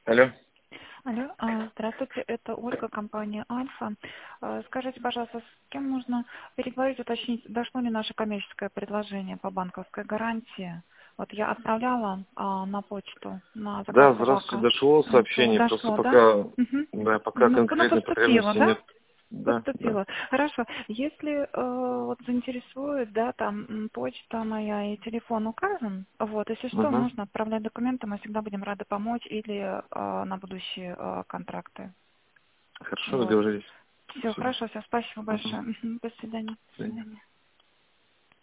Алло. Алло, здравствуйте, это Ольга, компания Альфа. Скажите, пожалуйста, с кем нужно переговорить, уточнить, дошло ли наше коммерческое предложение по банковской гарантии? Вот я отправляла на почту на заказ Да, здравствуйте. собака. Дошло сообщение, просто Дошло, да? пока, Мгм. да, пока Ну, конкретной поступило, потребности да? нет. Да, да. Поступило. Хорошо. Если вот заинтересует, да, там почта моя и телефон указан, вот, если что, Угу. нужно отправлять документы, мы всегда будем рады помочь или на будущие контракты. Хорошо, Вот. договорились. Все, Спасибо. хорошо, все, спасибо Угу. большое. Мгм. До свидания. До До свидания. свидания.